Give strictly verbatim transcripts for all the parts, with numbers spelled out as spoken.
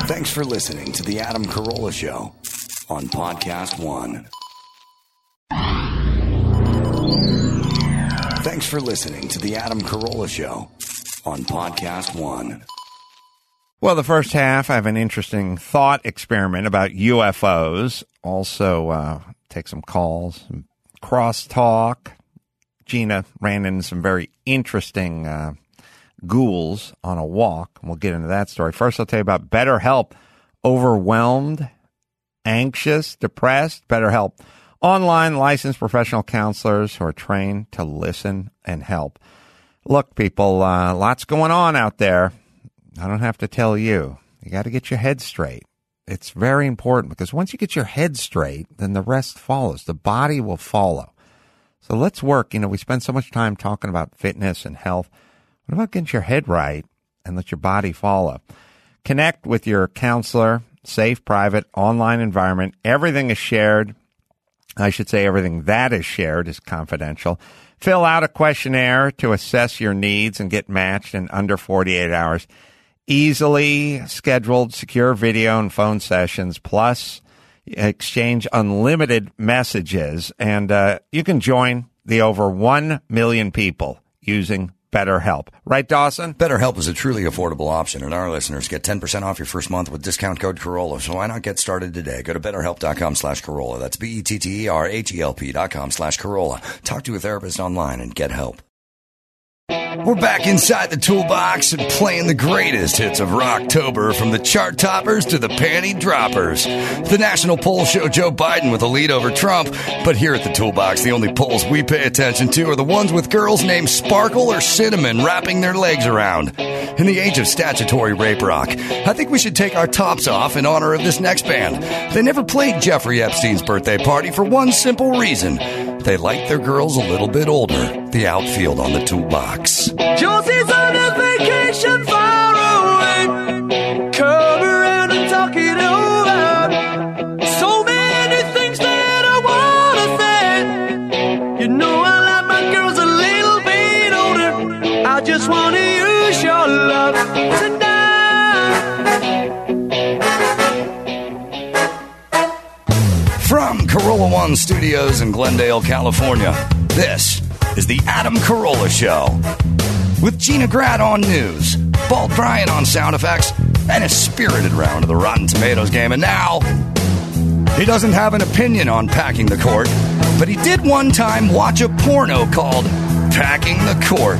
Thanks for listening to The Adam Carolla Show on Podcast One. Thanks for listening to The Adam Carolla Show on Podcast One. Well, the first half, I have an interesting thought experiment about U F Os. Also, uh, take some calls, some crosstalk. Gina ran into some very interesting uh, ghouls on a walk. We'll get into that story. First, I'll tell you about BetterHelp. Overwhelmed, anxious, depressed, BetterHelp. Online licensed professional counselors who are trained to listen and help. Look, people, uh, lots going on out there. I don't have to tell you. You got to get your head straight. It's very important because once you get your head straight, then the rest follows. The body will follow. So let's work. You know, we spend so much time talking about fitness and health. What about getting your head right and let your body follow? Connect with your counselor, safe, private, online environment. Everything is shared. I should say everything that is shared is confidential. Fill out a questionnaire to assess your needs and get matched in under forty-eight hours. Easily scheduled, secure video and phone sessions, plus exchange unlimited messages. And uh, you can join the over one million people using BetterHelp. Right, Dawson? BetterHelp is a truly affordable option, and our listeners get ten percent off your first month with discount code Carolla. So why not get started today? Go to betterhelp.com slash Carolla. That's B-E-T-T-E-R-H-E-L-P dot com slash Carolla. Talk to a therapist online and get help. We're back inside the toolbox and playing the greatest hits of Rocktober, from the chart toppers to the panty droppers. The national polls show Joe Biden with a lead over Trump, but here at the toolbox, the only polls we pay attention to are the ones with girls named Sparkle or Cinnamon wrapping their legs around. In the age of statutory rape rock, I think we should take our tops off in honor of this next band. They never played Jeffrey Epstein's birthday party for one simple reason. They like their girls a little bit older. The outfield on the toolbox. Josie's on a vacation far away. Come around and talk it over. So many things that I want to say. You know I like my girls a little bit older. I just want to use your love tonight. From Carolla One Studios in Glendale, California, this is the Adam Carolla Show. With Gina Grad on news, Bald Brian on sound effects, and a spirited round of the Rotten Tomatoes game. And now, he doesn't have an opinion on packing the court, but he did one time watch a porno called Packing the Court.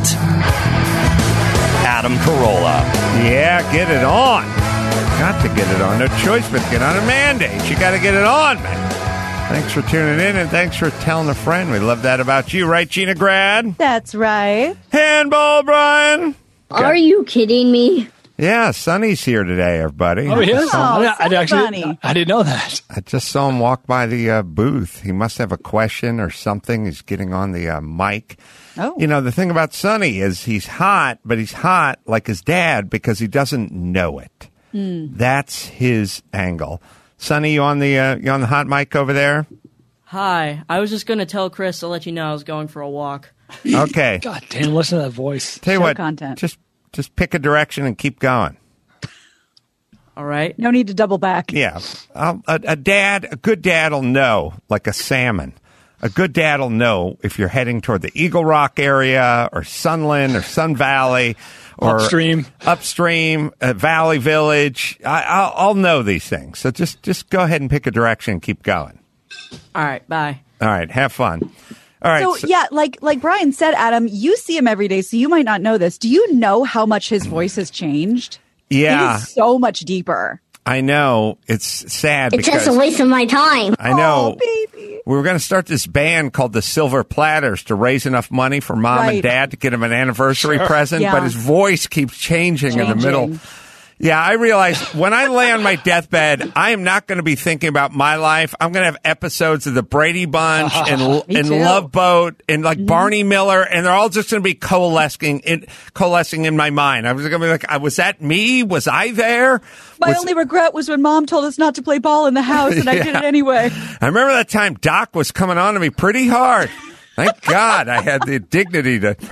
Adam Carolla. Yeah, get it on. Got to get it on. No choice but get on a mandate. You got to get it on, man. Thanks for tuning in, and thanks for telling a friend. We love that about you, right, Gina Grad? That's right. Handball, Brian. Are you kidding me? Yeah, Sonny's here today, everybody. Oh, he is? Oh, I, I, so actually, funny. I didn't know that. I just saw him walk by the uh, booth. He must have a question or something. He's getting on the uh, mic. Oh. You know, the thing about Sonny is he's hot, but he's hot like his dad because he doesn't know it. Mm. That's his angle. Sonny, you on the uh, you on the hot mic over there? Hi. I was just going to tell Chris to let you know I was going for a walk. Okay. God damn, listen to that voice. Tell you Show what, content. just just pick a direction and keep going. All right? No need to double back. Yeah, um, a, a dad, a good dad will know, like a salmon. A good dad will know if you're heading toward the Eagle Rock area or Sunland or Sun Valley or Upstream. upstream, uh, Valley Village. I, I'll, I'll know these things. So just just go ahead and pick a direction and keep going. All right. Bye. All right, have fun. All right. So, so- yeah, like like Brian said, Adam, you see him every day, so you might not know this. Do you know how much his voice has changed? yeah, It is so much deeper. I know. It's sad It's because just a waste of my time. I know. Oh, baby. We were going to start this band called the Silver Platters to raise enough money for mom Right. and dad to get him an anniversary present, Yeah. but his voice keeps changing, in the Changing. middle. Yeah, I realize when I lay on my deathbed, I am not going to be thinking about my life. I'm going to have episodes of the Brady Bunch and, Me and too. Love Boat and like Barney Miller, and they're all just going to be coalescing in, coalescing in my mind. I was going to be like, was that me? Was I there? My Was- only regret was when Mom told us not to play ball in the house, and I did Yeah. it anyway. I remember that time Doc was coming on to me pretty hard. Thank God I had the dignity to.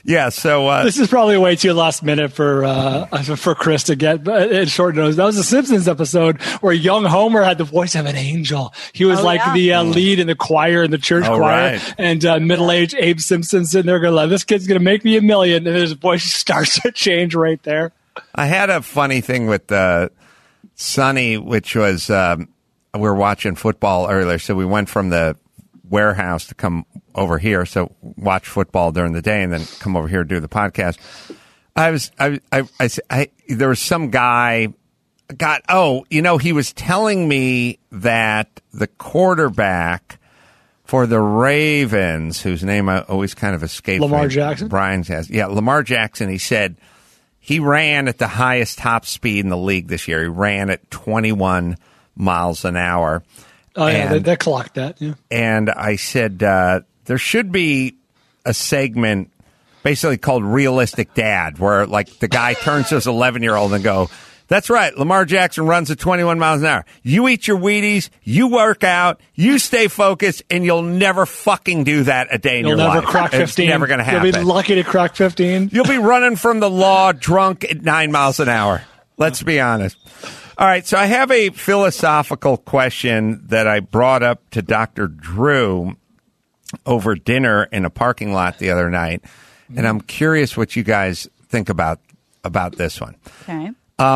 Yeah, so uh, This is probably way too last minute for uh, for Chris to get but in short notice. That was a Simpsons episode where young Homer had the voice of an angel. He was Oh, like yeah. the uh, lead in the choir in the church Oh, choir, right. and uh, middle-aged Abe Simpson sitting there going, like, "This kid's going to make me a million," and his voice starts to change right there. I had a funny thing with uh, Sonny, which was um, we were watching football earlier, so we went from the warehouse to come over here, so watch football during the day and then come over here to do the podcast. I was, I, I, I, I there was some guy got, oh, you know, he was telling me that the quarterback for the Ravens, whose name I always kind of escapes Lamar me, Jackson? Brian has, yeah, Lamar Jackson, he said he ran at the highest top speed in the league this year. He ran at twenty-one miles an hour. Oh yeah, they, And- they clocked that. Yeah. and I said uh, there should be a segment basically called Realistic Dad, where like the guy turns to his eleven-year-old and go, "That's right, Lamar Jackson runs at twenty-one miles an hour. You eat your Wheaties, you work out, you stay focused, and you'll never fucking do that a day in You'll your never life. crack It's fifteen. never going to happen. You'll be lucky to crack fifteen. You'll be running from the law drunk at nine miles an hour. Let's be honest." All right, so I have a philosophical question that I brought up to Doctor Drew over dinner in a parking lot the other night, and I'm curious what you guys think about about this one. Okay.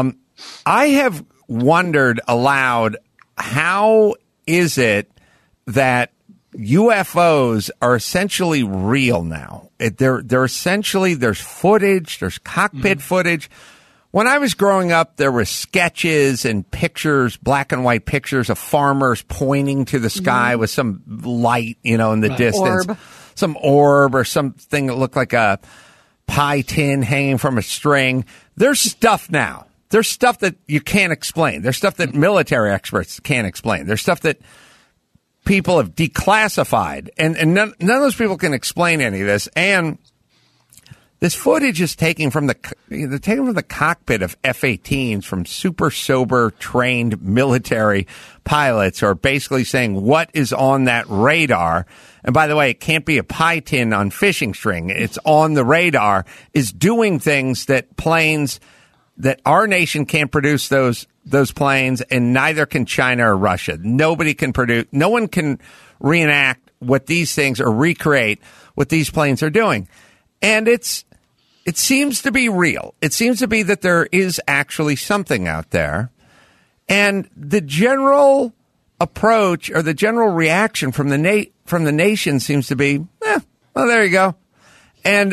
I have wondered aloud, how is it that U F Os are essentially real now? It, they're they're essentially, there's footage, there's cockpit footage. When I was growing up, there were sketches and pictures, black and white pictures of farmers pointing to the sky with some light, you know, in the distance, Orb. some orb or something that looked like a pie tin hanging from a string. There's stuff now. There's stuff that you can't explain. There's stuff that military experts can't explain. There's stuff that people have declassified, and, and none, none of those people can explain any of this. And this footage is taken from the they're taken from the cockpit of F eighteens from super sober trained military pilots who are basically saying what is on that radar. And by the way, it can't be a pie tin on fishing string. It's on the radar, is doing things that planes that our nation can't produce those those planes, and neither can China or Russia. Nobody can produce, no one can reenact what these things or recreate what these planes are doing. And it's it seems to be real. It seems to be that there is actually something out there. And the general approach or the general reaction from the na- from the nation seems to be, eh, well, there you go. And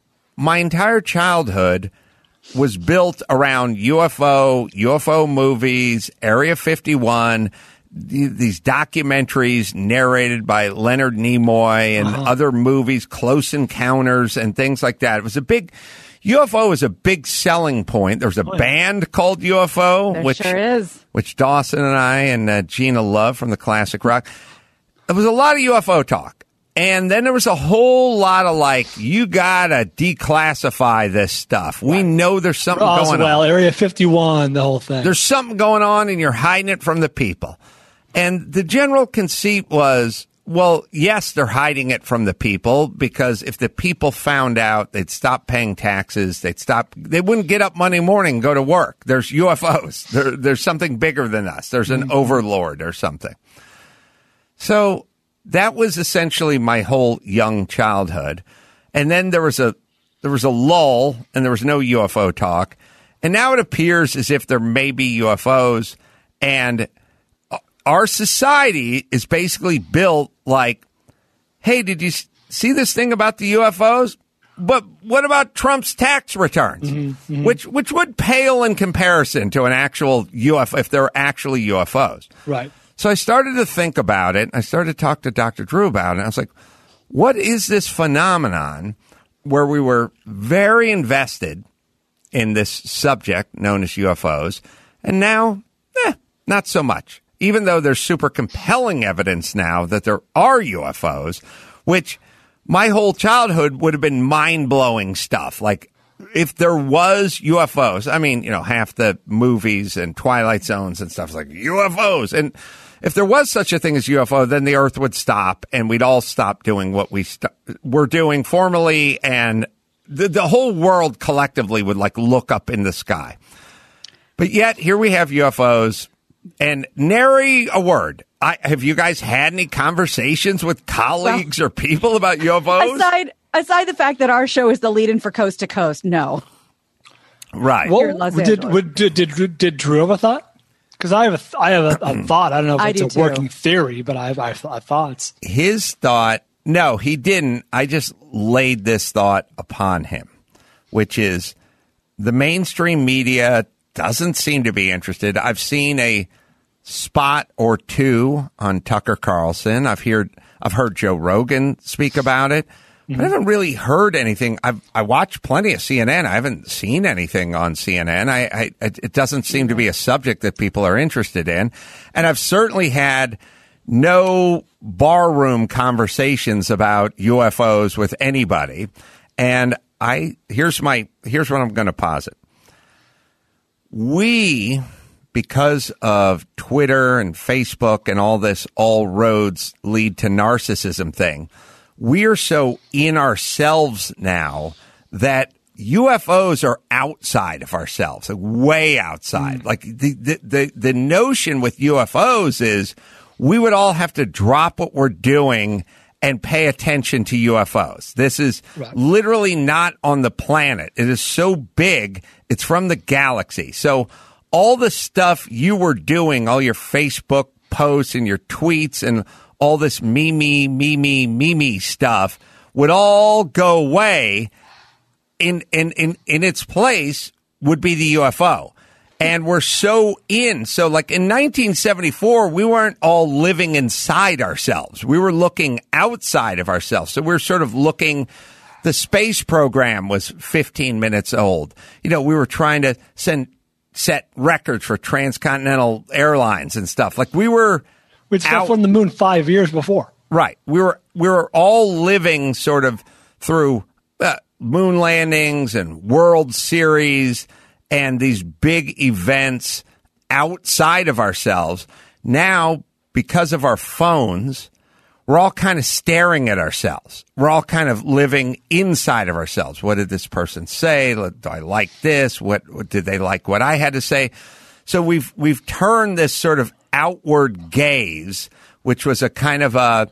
my entire childhood was built around U F O, U F O movies, Area fifty-one, th- these documentaries narrated by Leonard Nimoy and other movies, Close Encounters and things like that. It was a big, U F O was a big selling point. There was a band called U F O, There which, sure is. which Dawson and I and uh, Gina love from the classic rock. There was a lot of U F O talk. And then there was a whole lot of like, you gotta declassify this stuff. We know there's something going Roswell, on. Area fifty-one, the whole thing. There's something going on and you're hiding it from the people. And the general conceit was, well, yes, they're hiding it from the people because if the people found out, they'd stop paying taxes. They'd stop, they wouldn't get up Monday morning and go to work. There's U F Os. There, there's something bigger than us. There's an overlord or something. So that was essentially my whole young childhood. And then there was a there was a lull and there was no U F O talk. And now it appears as if there may be U F Os, and our society is basically built like, hey, did you see this thing about the U F Os? But what about Trump's tax returns? Mm-hmm, mm-hmm. Which which would pale in comparison to an actual U F O if there are actually U F Os. Right. So I started to think about it. I started to talk to Doctor Drew about it. I was like, what is this phenomenon where we were very invested in this subject known as U F Os, and now, eh, not so much, even though there's super compelling evidence now that there are U F Os, which my whole childhood would have been mind-blowing stuff. Like, if there was U F Os, I mean, you know, half the movies and Twilight Zones and stuff is like U F Os. And if there was such a thing as U F O, then the Earth would stop and we'd all stop doing what we st- were doing formerly and the, the whole world collectively would like look up in the sky. But yet here we have U F Os and nary a word. I, have you guys had any conversations with colleagues well, or people about U F Os? Aside, aside the fact that our show is the lead-in for Coast to Coast, no. Right. Well, did, did, did, did, did Drew have a thought? Because I have a, th- I have a, a thought. I don't know if I it's a too. working theory, but I have, I have, I have thoughts. His thought, no, he didn't. I just laid this thought upon him, which is the mainstream media doesn't seem to be interested. I've seen a spot or two on Tucker Carlson. I've heard I've heard Joe Rogan speak about it. But I haven't really heard anything. I've I watched plenty of C N N. I haven't seen anything on C N N. I, I it doesn't seem to be a subject that people are interested in. And I've certainly had no barroom conversations about U F Os with anybody. And I here's my here's what I'm going to posit. We, because of Twitter and Facebook and all this all roads lead to narcissism thing, we are so in ourselves now that U F Os are outside of ourselves, like way outside. Mm. Like the, the, the, the notion with U F Os is we would all have to drop what we're doing and pay attention to U F Os. This is right. literally not on the planet. It is so big. It's from the galaxy. So all the stuff you were doing, all your Facebook posts and your tweets and all this me, me, me, me, me, me stuff would all go away. In, in, in, in its place would be the U F O. And we're so in. So like in nineteen seventy-four, we weren't all living inside ourselves. We were looking outside of ourselves. So we're sort of looking, the space program was fifteen minutes old. You know, we were trying to send, set records for transcontinental airlines and stuff. Like we were with stuff on the moon five years before. Right. We were, we were all living sort of through uh, moon landings and World Series and these big events outside of ourselves. Now, because of our phones, we're all kind of staring at ourselves. We're all kind of living inside of ourselves. What did this person say? Do I like this? What, what did they like what I had to say? So we've we've turned this sort of outward gaze, which was a kind of a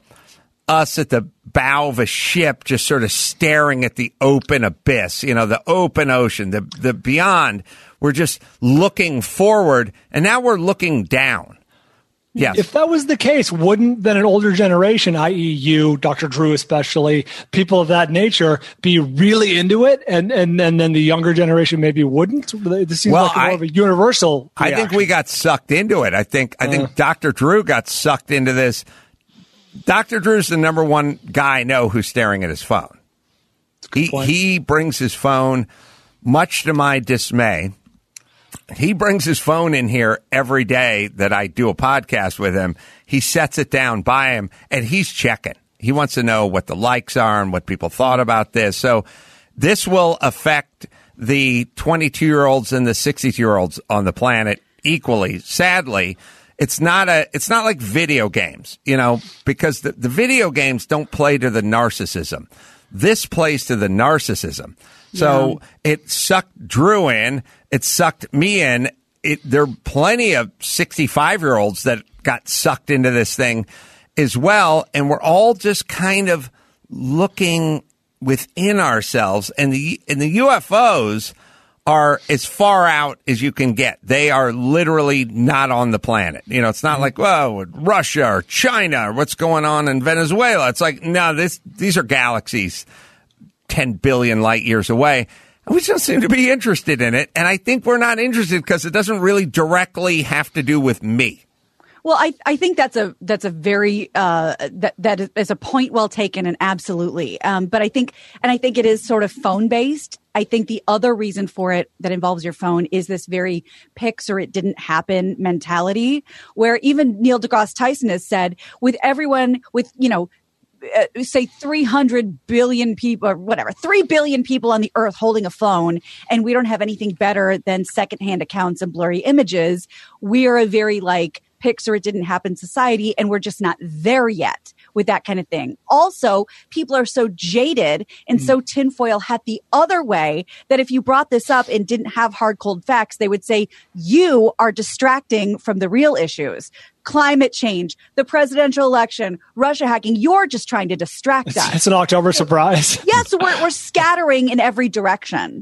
us at the bow of a ship just sort of staring at the open abyss, you know, the open ocean, the the beyond. We're just looking forward, and now we're looking down. Yes. If that was the case, wouldn't then an older generation, that is you, Doctor Drew especially, people of that nature, be really into it, and and, and then the younger generation maybe wouldn't? This seems well, like more I, of a universal reaction. I think we got sucked into it. I think I think uh, Doctor Drew got sucked into this. Doctor Drew's the number one guy I know who's staring at his phone. He, he brings his phone, much to my dismay. He brings his phone in here every day that I do a podcast with him. He sets it down by him, and he's checking. He wants to know what the likes are and what people thought about this. So this will affect the twenty-two-year-olds and the sixty-two-year-olds on the planet equally, sadly. It's not a, it's not like video games, you know, because the, the video games don't play to the narcissism. This plays to the narcissism. So yeah. It sucked Drew in. It sucked me in. It, there are plenty of sixty-five-year-olds that got sucked into this thing as well. And we're all just kind of looking within ourselves. And the, and the U F Os are as far out as you can get. They are literally not on the planet. You know, it's not like, whoa, Russia or China or what's going on in Venezuela. It's like, no, this, these are galaxies ten billion light years away. And we just seem to be interested in it. And I think we're not interested because it doesn't really directly have to do with me. Well, I, I think that's a that's a very uh, that that is a point well taken, and absolutely. Um, but I think and I think it is sort of phone based. I think the other reason for it that involves your phone is this very pics or it didn't happen mentality, where even Neil deGrasse Tyson has said, with everyone with you know. Uh, say three hundred billion people or whatever, three billion people on the earth holding a phone, and we don't have anything better than secondhand accounts and blurry images. We are a very like pics or it didn't happen society, and we're just not there yet. with that kind of thing. Also, people are so jaded and so tinfoil hat the other way that if you brought this up and didn't have hard, cold facts, they would say you are distracting from the real issues. Climate change, the presidential election, Russia hacking. You're just trying to distract It's, us. it's an October surprise. Yes, we're, we're scattering in every direction.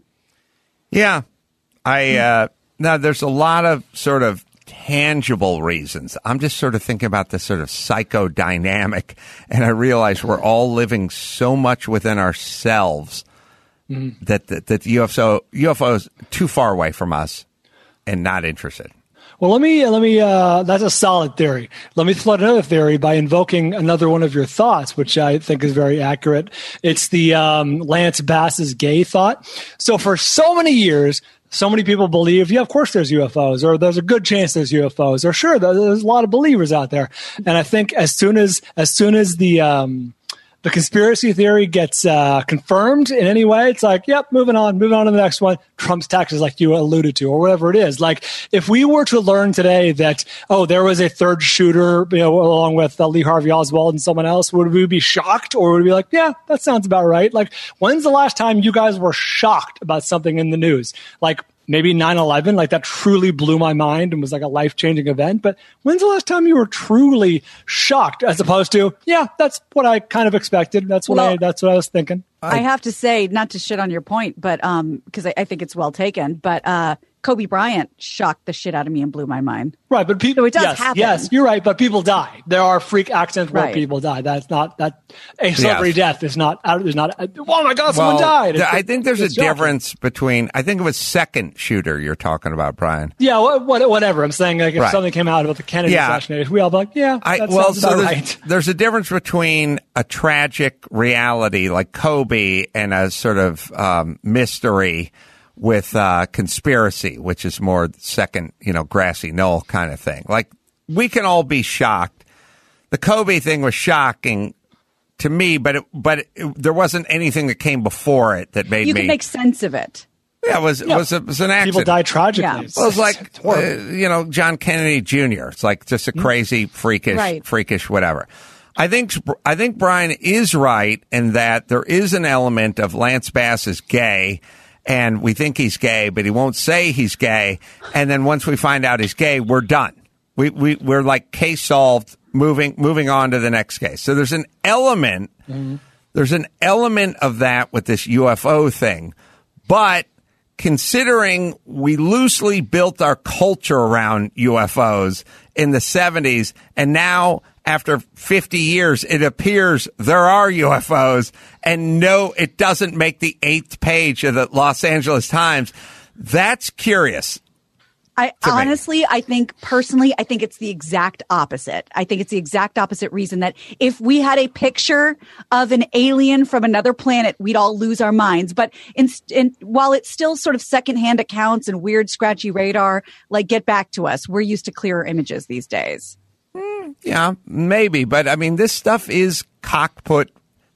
Yeah. I, uh, now there's a lot of sort of tangible reasons. I'm just sort of thinking about this sort of psychodynamic, and I realize we're all living so much within ourselves mm-hmm. that, that, that U F O, U F O is too far away from us and not interested. Well, let me, let me, uh, that's a solid theory. Let me flood another theory by invoking another one of your thoughts, which I think is very accurate. It's the, um, Lance Bass's gay thought. So for so many years, so many people believe, yeah, of course there's U F Os, or there's a good chance there's U F Os, or sure, there's a lot of believers out there. And I think as soon as, as soon as the, um, the conspiracy theory gets uh, confirmed in any way, it's like, yep, moving on, moving on to the next one. Trump's taxes, like you alluded to, or whatever it is. Like, if we were to learn today that, oh, there was a third shooter, you know, along with uh, Lee Harvey Oswald and someone else, would we be shocked, or would we be like, yeah, that sounds about right? Like, when's the last time you guys were shocked about something in the news? Like, maybe nine eleven, like that truly blew my mind and was like a life-changing event. But when's the last time you were truly shocked, as opposed to, yeah, that's what I kind of expected. That's what well, I that's what I was thinking. I have to say, not to shit on your point, but um, because I, I think it's well taken, but uh, Kobe Bryant shocked the shit out of me and blew my mind. Right, but people, so it does yes, happen. Yes, you're right, but people die. There are freak accidents where right. people die. That's not that a celebrity yes. death is not out. Is not. Oh my God, well, someone died. It's, I think there's a shocking. difference between. I think it was second shooter you're talking about, Brian. Yeah, what, whatever. I'm saying, like, if right. something came out about the Kennedy yeah. assassination, we all be like, yeah, that I, well, sounds so about there's, right. there's a difference between a tragic reality like Kobe and a sort of um, mystery with uh, conspiracy, which is more second, you know, grassy knoll kind of thing. Like, we can all be shocked. The Kobe thing was shocking to me, but it, but it, there wasn't anything that came before it that made you me. You can make sense of it. Yeah, it was, it was, a, it was an accident. People died tragically. Yeah. It's, Well, it's like, it's horrible. uh, you know, John Kennedy Junior It's like just a crazy, freakish, right. freakish, whatever. I think, I think Brian is right in that there is an element of Lance Bass is gay, and we think he's gay, but he won't say he's gay. And then once we find out he's gay, we're done. We, we, we're like case solved, moving, moving on to the next case. So there's an element, mm-hmm. there's an element of that with this U F O thing. But considering we loosely built our culture around U F Os in the seventies, and now after fifty years, it appears there are U F Os, and no, it doesn't make the eighth page of the Los Angeles Times. That's curious. I honestly, I think personally, I think it's the exact opposite. I think it's the exact opposite reason that if we had a picture of an alien from another planet, we'd all lose our minds. But in, in, while it's still sort of secondhand accounts and weird, scratchy radar, like, get back to us. We're used to clearer images these days. Mm, yeah, maybe. But I mean, this stuff is cockpit,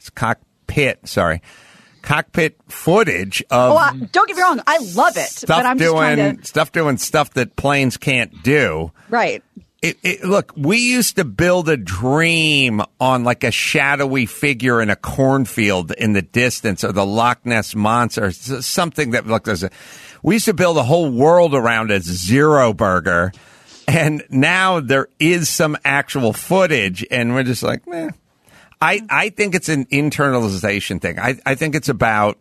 cockpit, sorry. cockpit footage of. Oh, uh, don't get me wrong, I love it. Stuff but I'm just doing trying to... stuff doing stuff that planes can't do. Right. It, it, look, we used to build a dream on like a shadowy figure in a cornfield in the distance, or the Loch Ness monster, something that look. There's a. We used to build a whole world around a Zero Burger, and now there is some actual footage, and we're just like, meh. I, I think it's an internalization thing. I, I think it's about,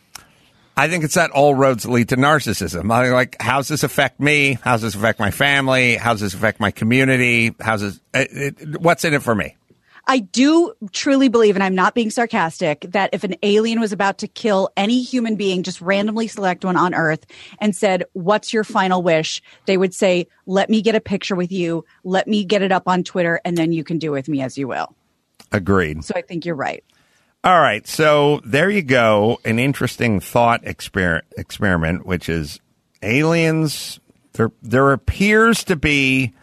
I think it's that all roads lead to narcissism. I like, how's this affect me? How's this affect my family? How's this affect my community? How's this, it, it, what's in it for me? I do truly believe, and I'm not being sarcastic, that if an alien was about to kill any human being, just randomly select one on Earth, and said, what's your final wish? They would say, let me get a picture with you. Let me get it up on Twitter, and then you can do with me as you will. Agreed. So I think you're right. All right. So there you go. An interesting thought exper- experiment, which is aliens. There, there appears to be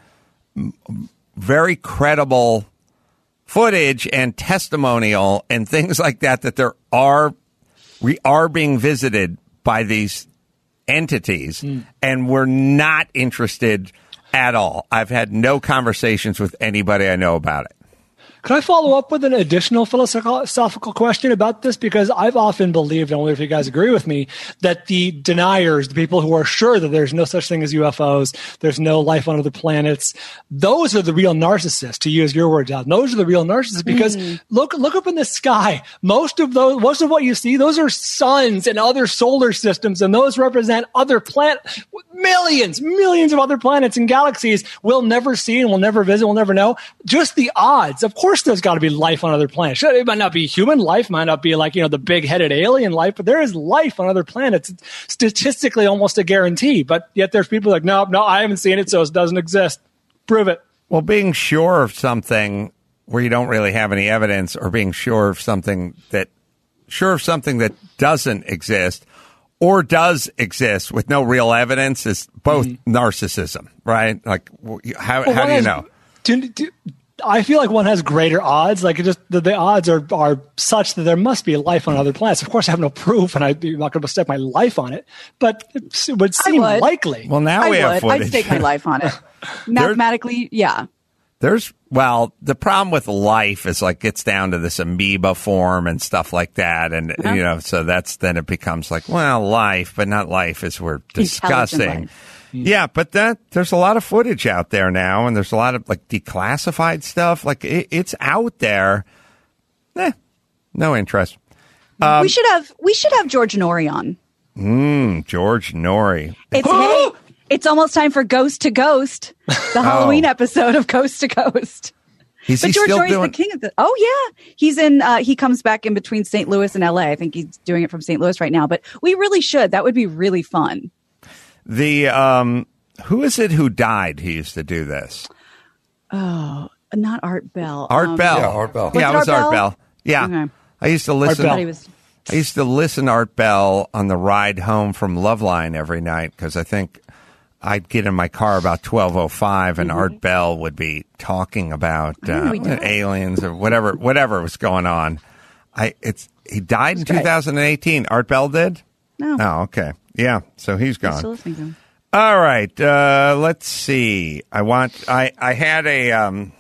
very credible footage and testimonial and things like that, that there are, we are being visited by these entities, mm. and we're not interested at all. I've had no conversations with anybody I know about it. Could I follow up with an additional philosophical question about this? Because I've often believed, and I wonder if you guys agree with me, that the deniers, the people who are sure that there's no such thing as U F Os, there's no life on other planets, those are the real narcissists, to use your words out. Those are the real narcissists because mm. look look up in the sky. Most of those, most of what you see, those are suns and other solar systems, and those represent other planets, millions, millions of other planets and galaxies we'll never see and we'll never visit, we'll never know. Just the odds. Of course, there's got to be life on other planets. It might not be human life, might not be like, you know, the big-headed alien life, but there is life on other planets. It's statistically almost a guarantee. But yet there's people like, no, no, I haven't seen it, so it doesn't exist. Prove it. Well, being sure of something where you don't really have any evidence, or being sure of something that sure of something that doesn't exist or does exist with no real evidence is both mm-hmm. narcissism, right? Like, how, well, how do you has, know? Do, do, I feel like one has greater odds. Like, it just the, the odds are, are such that there must be life on other planets. Of course, I have no proof, and I, I'm not going to stake my life on it. But it would seem would. likely. Well, now I we would. have footage. I'd stake my life on it. Mathematically, yeah. There's, well, the problem with life is like gets down to this amoeba form and stuff like that. And, uh-huh. you know, so that's, then it becomes like, well, life, but not life as we're discussing. Yeah, but that, there's a lot of footage out there now, and there's a lot of like declassified stuff. Like it, it's out there. Eh, no interest. Um, we should have, we should have George Norrie on. Mm, George Norrie. It's, hey, it's almost time for Ghost to Ghost, the Halloween oh. episode of Coast to Coast. Is but he George still Norrie's doing- the king of the. Oh yeah, he's in. Uh, he comes back in between Saint Louis and L A. I think he's doing it from Saint Louis right now. But we really should. That would be really fun. The um, who is it who died? He used to do this. Oh, not Art Bell. Art um, Bell. Yeah, Art Bell. Was yeah, it it was Art Art Bell? Bell. Yeah, Okay. I used to listen. Bell. I thought he was. I used to listen to Art Bell on the ride home from Loveline every night because I think I'd get in my car about twelve oh five and mm-hmm. Art Bell would be talking about uh, aliens or whatever whatever was going on. I it's he died in two thousand eighteen. Art Bell did? No. Oh, okay. Yeah, so he's gone. I'm still listening to him. All right, uh, let's see. I want I I had a um,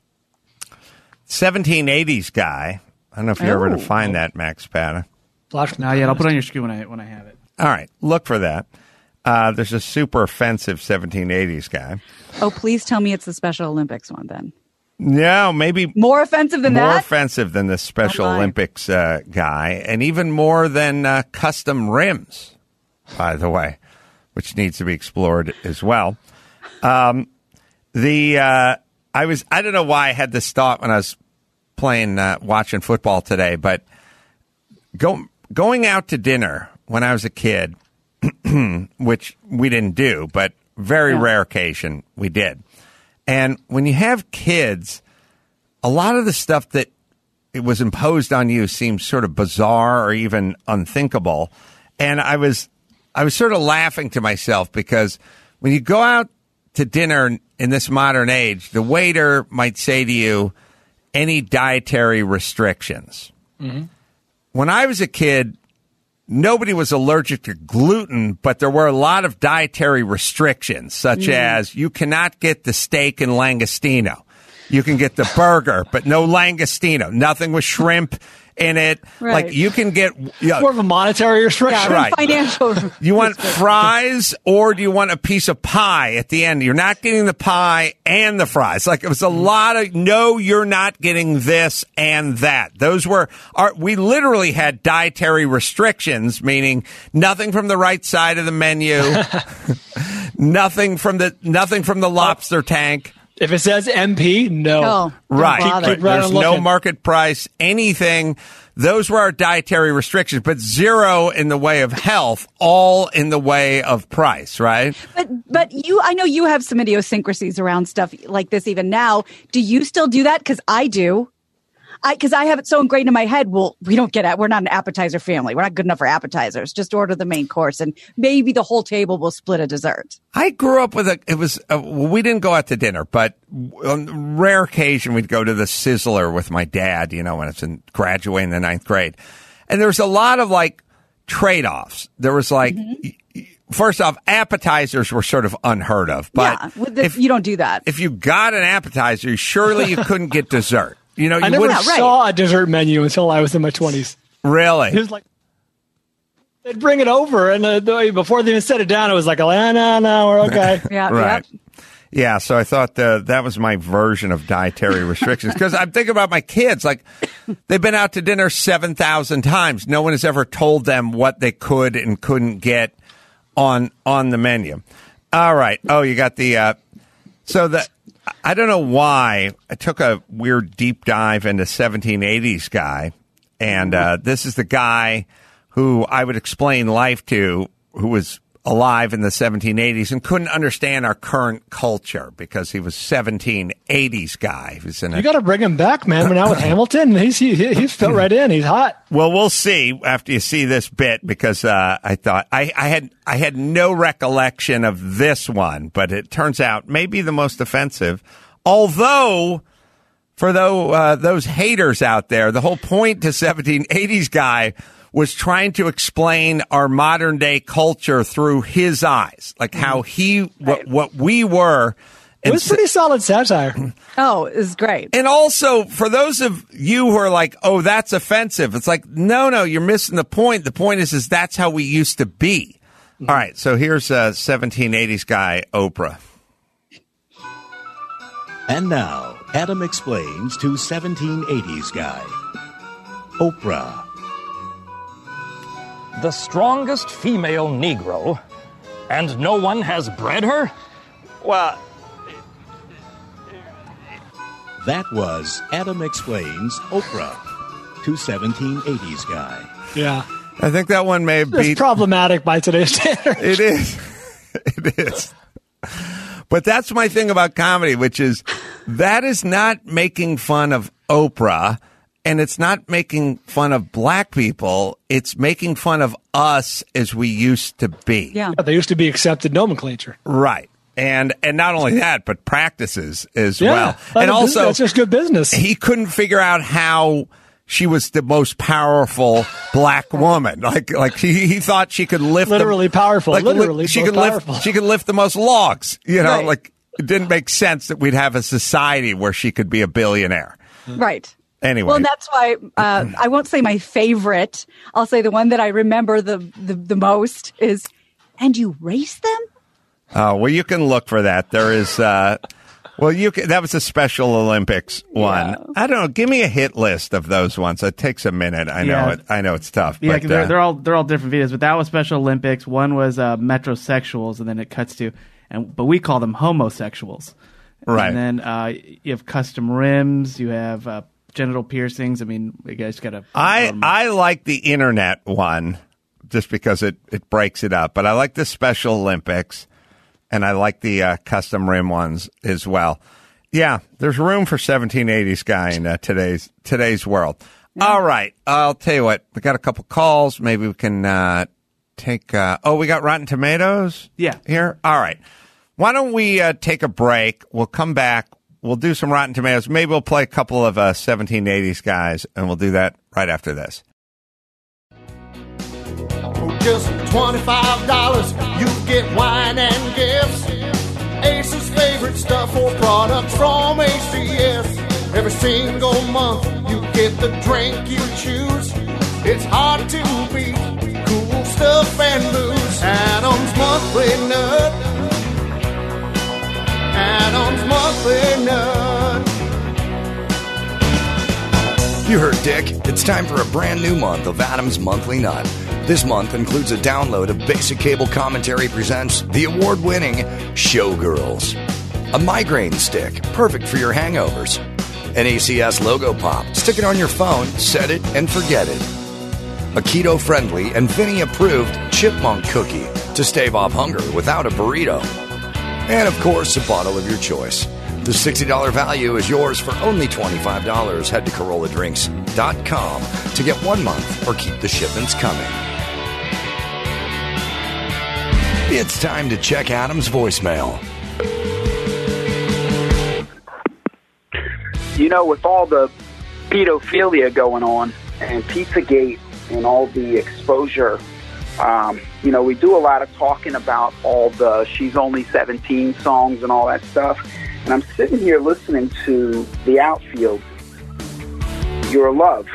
seventeen eighties guy. I don't know if you're Oh. ever to find that, Max Pata. Flash. Not yet. I'll put it on your screen when I when I have it. All right, look for that. Uh, there's a super offensive seventeen eighties guy. Oh, please tell me it's the Special Olympics one then. No, maybe More offensive than more that? offensive than the Special Oh, my. Olympics uh, guy, and even more than uh, custom rims, by the way, which needs to be explored as well. Um, the uh, I was I don't know why I had this thought when I was playing uh, watching football today, but go, going out to dinner when I was a kid, which we didn't do, but very Yeah. rare occasion we did. And when you have kids, a lot of the stuff that it was imposed on you seems sort of bizarre or even unthinkable. And I was I was sort of laughing to myself because when you go out to dinner in this modern age, the waiter might say to you, any dietary restrictions? Mm-hmm. When I was a kid, nobody was allergic to gluten, but there were a lot of dietary restrictions, such mm. as you cannot get the steak and langostino. You can get the burger, but no langostino. Nothing with shrimp in it. Right. Like you can get you know, More of a monetary restriction. Yeah, Right. financial. you want fries or do you want a piece of pie at the end? You're not getting the pie and the fries. Like it was a lot of no, you're not getting this and that. Those were our, we literally had dietary restrictions, meaning nothing from the right side of the menu, nothing from the nothing from the lobster tank. If it says M P, no. No. Right. bother. Keep right There's on no looking. market price, anything. Those were our dietary restrictions, but zero in the way of health, all in the way of price, right? But but you, I know you have some idiosyncrasies around stuff like this even now. Do you still do that? Because I do. I because I have it so ingrained in my head. Well, we don't get it. We're not an appetizer family. We're not good enough for appetizers. Just order the main course, and maybe the whole table will split a dessert. I grew up with a, it was, a, we didn't go out to dinner, but on rare occasion we'd go to the Sizzler with my dad, you know, when it's in graduating the ninth grade. And there was a lot of like trade-offs. There was like, mm-hmm. First off, appetizers were sort of unheard of, but yeah, with the, if, you don't do that. if you got an appetizer, surely you couldn't get dessert. You know, you I never wouldn't saw a dessert menu until I was in my twenties. Really? It was like they'd bring it over, and uh, before they even set it down, it was like, oh, no, no, we're okay. Yeah, right. yep. Yeah, so I thought uh, that was my version of dietary restrictions because I'm thinking about my kids. Like, they've been out to dinner seven thousand times. No one has ever told them what they could and couldn't get on on the menu. All right. Oh, you got the uh, so the I don't know why I took a weird deep dive into seventeen eighties guy, and uh, this is the guy who I would explain life to, who was alive in the seventeen eighties and couldn't understand our current culture because he was seventeen eighties guy. He was in a, you got to bring him back, man. We're now with Hamilton. He's he, he's fit right in. He's hot. Well, we'll see after you see this bit because uh, I thought I, I had I had no recollection of this one, but it turns out maybe the most offensive. Although, for those uh, those haters out there, the whole point to seventeen eighties guy was trying to explain our modern day culture through his eyes, like how he, what, what we were. It was pretty solid satire. Oh, it was great. And also, for those of you who are like, oh, that's offensive, it's like, no, no, you're missing the point. The point is, is that's how we used to be. Mm-hmm. All right, so here's uh, seventeen eighties guy, Oprah. And now, Adam explains to seventeen eighties guy, Oprah. The strongest female Negro, and no one has bred her? Well, that was Adam explains Oprah to seventeen eighties guy. Yeah. I think that one may be it's problematic by today's standards. It is. It is. But that's my thing about comedy, which is that is not making fun of Oprah. And it's not making fun of black people. It's making fun of us as we used to be. Yeah. They used to be accepted nomenclature. Right. And and not only that, but practices as yeah. well. And, and also, that's just good business. He couldn't figure out how she was the most powerful black woman. Like like he, he thought she could lift literally the, powerful. Like, literally she most could powerful. lift she could lift the most logs. You know, right. like it didn't make sense that we'd have a society where she could be a billionaire. Right. Anyway. Well, and that's why uh, I won't say my favorite. I'll say the one that I remember the, the, the most is, and you race them? Oh, well, you can look for that. There is, uh, well, you can, that was a Special Olympics one. Yeah. I don't know. Give me a hit list of those ones. It takes a minute. I know Yeah. it. I know it's tough. Yeah, but, 'cause they're, uh, they're all they're all different videos. But that was Special Olympics. One was uh, metrosexuals, and then it cuts to, and but we call them homosexuals. Right. And then uh, you have custom rims. You have uh, genital piercings. I mean, you guys got to. I um, I like the internet one just because it, it breaks it up. But I like the Special Olympics, and I like the uh, custom rim ones as well. Yeah, there's room for seventeen eighties guy in uh, today's today's world. Yeah. All right, I'll tell you what. We got a couple calls. Maybe we can uh, take. Uh, oh, we got Rotten Tomatoes. Yeah. Here. All right. Why don't we uh, take a break? We'll come back. We'll do some Rotten Tomatoes. Maybe we'll play a couple of uh, seventeen eighties guys, and we'll do that right after this. For just twenty-five dollars, you get wine and gifts. Ace's favorite stuff or products from A C S. Every single month, you get the drink you choose. It's hard to beat cool stuff and booze. Adam's Monthly Nut. Adam's Monthly Nut. You heard Dick. It's time for a brand new month of Adam's Monthly Nut. This month includes a download of Basic Cable Commentary presents the award-winning Showgirls. A migraine stick, perfect for your hangovers. An A C S logo pop. Stick it on your phone, set it, and forget it. A keto-friendly and Vinny-approved chipmunk cookie to stave off hunger without a burrito. And, of course, a bottle of your choice. The sixty dollars value is yours for only twenty-five dollars. Head to Corolla Drinks dot com to get one month or keep the shipments coming. It's time to check Adam's voicemail. You know, with all the pedophilia going on and Pizzagate and all the exposure, um, you know, we do a lot of talking about all the She's Only seventeen songs and all that stuff. And I'm sitting here listening to The Outfield, your love.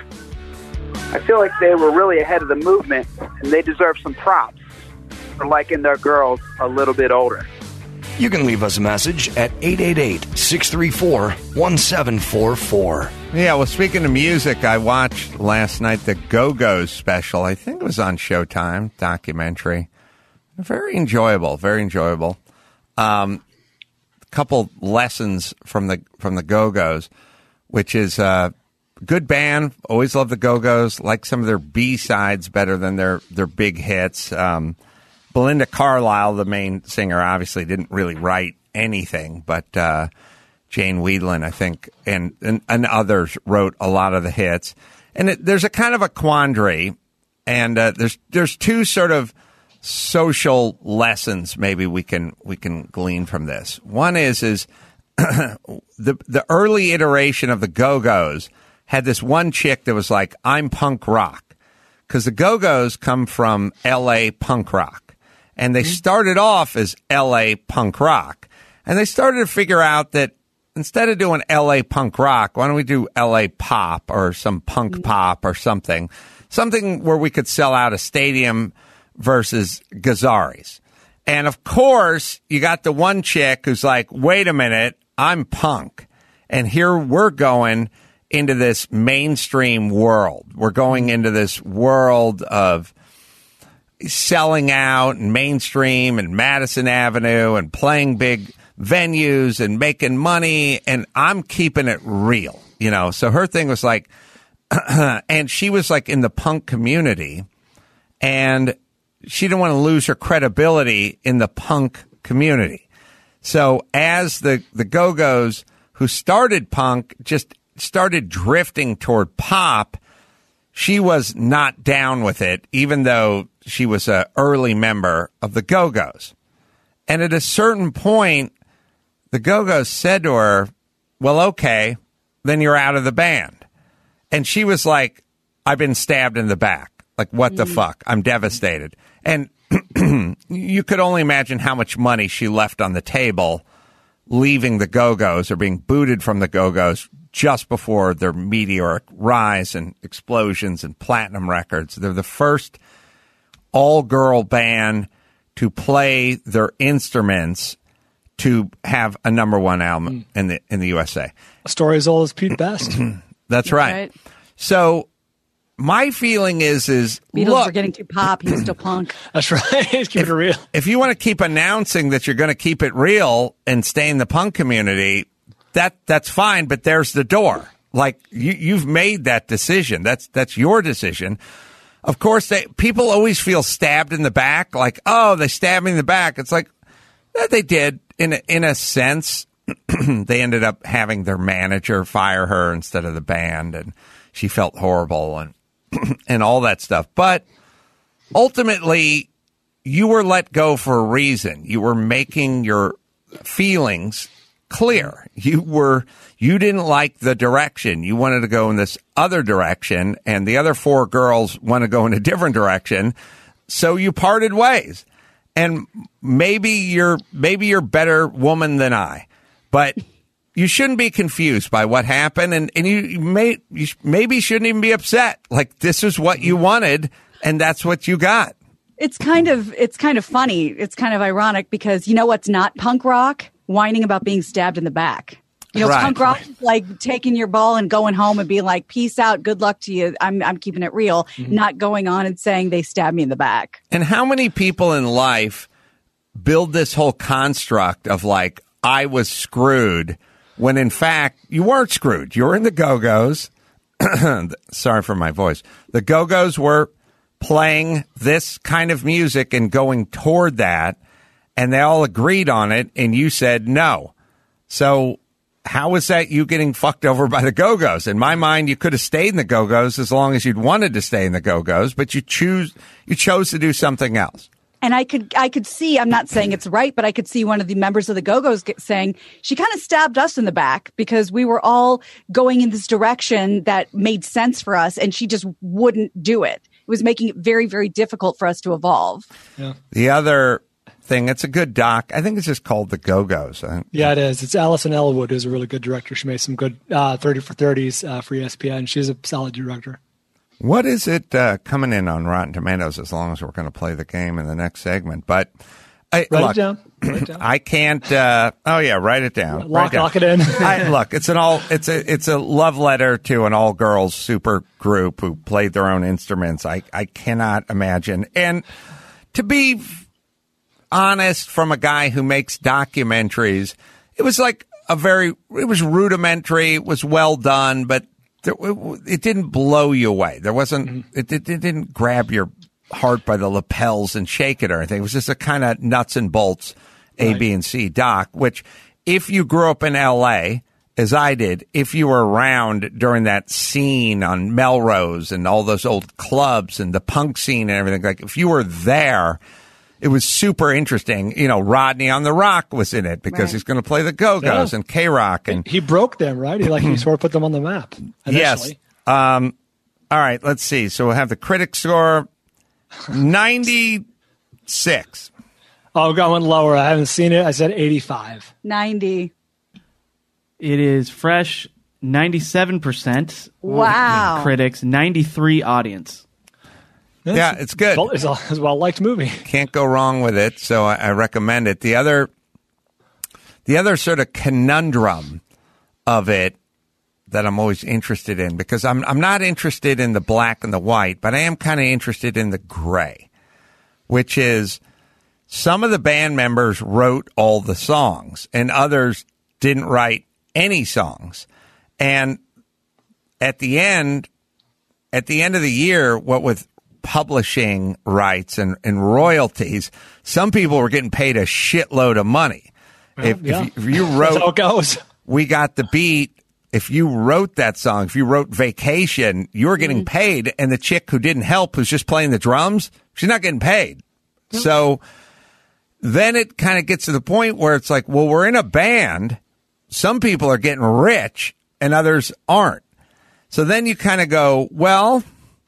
I feel like they were really ahead of the movement, and they deserve some props for liking their girls a little bit older. You can leave us a message at eight eight eight, six three four, one seven four four. Yeah, well, speaking of music, I watched last night the Go-Go's special. I think it was on Showtime, documentary. Very enjoyable, very enjoyable. Um, a couple lessons from the from the Go-Go's, which is a good band. Always love the Go-Go's. Like some of their B-sides better than their, their big hits. Um, Belinda Carlisle, the main singer, obviously didn't really write anything, but uh, Jane Wiedlin, I think, and, and, and others wrote a lot of the hits. And it, there's a kind of a quandary, and uh, there's there's two sort of social lessons maybe we can we can glean from this. One is is the the early iteration of the Go-Go's had this one chick that was like, I'm punk rock, because the Go-Go's come from L A punk rock. And they started off as L A punk rock. And they started to figure out that instead of doing L A punk rock, why don't we do L A pop or some punk pop or something? Something where we could sell out a stadium versus Gazzarri's. And of course, you got the one chick who's like, wait a minute, I'm punk. And here we're going into this mainstream world. We're going into this world of selling out and mainstream and Madison Avenue and playing big venues and making money, and I'm keeping it real, you know. So her thing was like, and she was like in the punk community, and she didn't want to lose her credibility in the punk community. So as the, the Go-Go's who started punk just started drifting toward pop, she was not down with it, even though she was an early member of the Go-Go's. And at a certain point, the Go-Go's said to her, well, okay, then you're out of the band. And she was like, I've been stabbed in the back. Like, what the fuck? I'm devastated. And you could only imagine how much money she left on the table leaving the Go-Go's or being booted from the Go-Go's just before their meteoric rise and explosions and platinum records. They're the first all-girl band to play their instruments to have a number one album in the in the U S A. A story as old as Pete Best. That's, That's right. right. So my feeling is, is Beatles look, were getting too pop. He was still punk. That's right. Keep if, it real. If you want to keep announcing that you're going to keep it real and stay in the punk community, that that's fine. But there's the door. Like you, you've made that decision. That's that's your decision. Of course, they, people always feel stabbed in the back. Like, oh, they stabbed me in the back. It's like that they did in a, in a sense. They ended up having their manager fire her instead of the band, and she felt horrible and and all that stuff. But ultimately, you were let go for a reason. You were making your feelings clear. You were you didn't like the direction. You wanted to go in this other direction, and the other four girls want to go in a different direction. So you parted ways. And maybe you're maybe you're a better woman than I, but you shouldn't be confused by what happened, and, and you may you maybe shouldn't even be upset. Like, this is what you wanted, and that's what you got. It's kind of it's kind of funny. It's kind of ironic because you know what's not punk rock? Whining about being stabbed in the back. You know, Right. punk rock is like taking your ball and going home and being like, peace out, good luck to you. I'm I'm keeping it real, Mm-hmm. not going on and saying they stabbed me in the back. And how many people in life build this whole construct of like, I was screwed, when in fact you weren't screwed. You were in the Go-Go's. Sorry for my voice. The Go-Go's were playing this kind of music and going toward that, and they all agreed on it, and you said no. So how was that you getting fucked over by the Go-Go's? In my mind, you could have stayed in the Go-Go's as long as you'd wanted to stay in the Go-Go's, but you choose you chose to do something else. And I could I could see, I'm not saying it's right, but I could see one of the members of the Go-Go's get, saying, she kind of stabbed us in the back because we were all going in this direction that made sense for us, and she just wouldn't do it. It was making it very, very difficult for us to evolve. Yeah. The other thing. It's a good doc. I think it's just called The Go-Go's. I, Yeah, it is. It's Alison Elwood, who's a really good director. She made some good uh, thirty for thirties uh, for E S P N. She's a solid director. What is it uh, coming in on Rotten Tomatoes, as long as we're going to play the game in the next segment? But I, Write look, it down. Write it down. I can't. Uh, oh yeah, write it down. Lock, Write it down. lock it in. I, look, it's an all. It's a. It's a love letter to an all girls super group who played their own instruments. I. I cannot imagine. And to be honest, from a guy who makes documentaries, it was like a very. It was rudimentary. It was well done, but there, it, it didn't blow you away. There wasn't. Mm-hmm. It, it. It didn't grab your heart by the lapels and shake it or anything. It was just a kind of nuts and bolts A, right. B, and C doc, which if you grew up in L A, as I did, if you were around during that scene on Melrose and all those old clubs and the punk scene and everything, like if you were there, it was super interesting. You know, Rodney on the Rock was in it because right. he's going to play the Go-Go's yeah. and K-Rock. And he broke them, right? He like he sort of put them on the map initially. Yes. Um, all right, let's see. So we'll have the critic score. ninety-six. Oh, going lower. I haven't seen it. I said eighty-five. ninety. It is fresh, ninety-seven percent. Wow. Critics, ninety-three audience. That's, yeah, it's good. It's a, it's a well-liked movie. Can't go wrong with it, so I, I recommend it. The other, the other sort of conundrum of it that I'm always interested in, because I'm I'm not interested in the black and the white, but I am kind of interested in the gray, which is some of the band members wrote all the songs and others didn't write any songs. And at the end, at the end of the year, what with publishing rights and, and royalties, some people were getting paid a shitload of money. Well, if, yeah. if, you, if you wrote, That's how it goes. We Got the Beat. If you wrote that song, if you wrote Vacation, you were getting mm-hmm. paid, and the chick who didn't help, who's just playing the drums, she's not getting paid. Yep. So then it kind of gets to the point where it's like, well, we're in a band. Some people are getting rich, and others aren't. So then you kind of go, well,